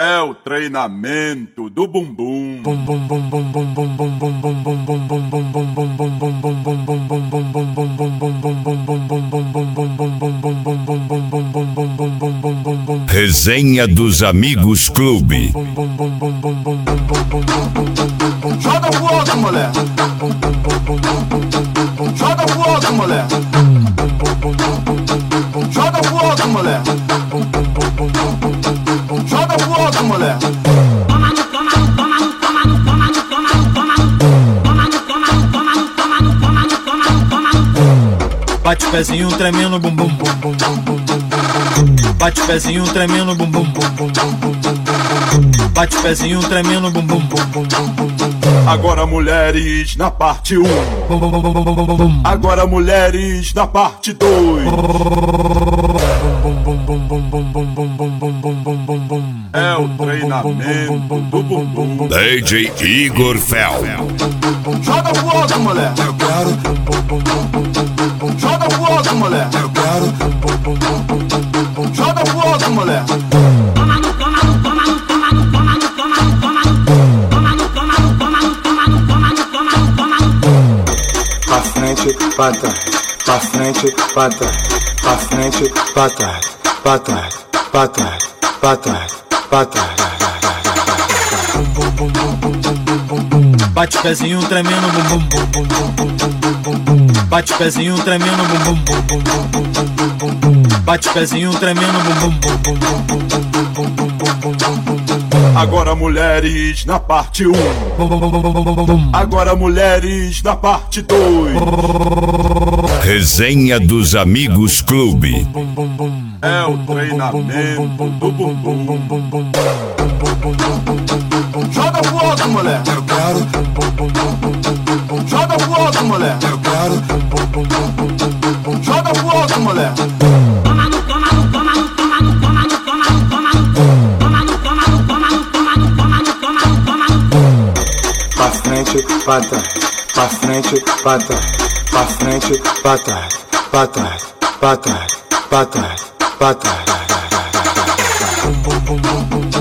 É o treinamento do bumbum. Resenha dos Amigos Clube. Joga pro alto, mulher. Joga pro alto, mulher. Joga pro alto, mulher. Joga pro alto, mulher. Bate pezinho tremendo bumbum. Bate pezinho tremendo bumbum. Bate pezinho tremendo bumbum. Agora mulheres na parte 1. Agora mulheres na parte 2. É o treinamento do bumbum. DJ Igor Fel. Joga pro alto, mulher. Eu quero. Joga pro alto, mulher. Eu quero. Joga pro alto, mulher. Pra frente, pra trás, pra frente, pra trás, pra frente, pra trás, pra trás, pra trás, pra trás, pra trás. Bate pezinho tremendo bumbum. Bate pezinho tremendo bumbum. Bate pezinho tremendo bumbum. Agora mulheres na parte 1. Agora mulheres na parte 2. Resenha dos Amigos Clube. É o treinamento do bumbum. Joga pro alto, mulher. Eu quero. Joga pro alto, mulher. Eu quero. Joga pro alto, mulher. Pra frente, pra trás, pra frente, pra trás, pra frente, pra trás, pra trás, pra trás, pra trás, pra trás.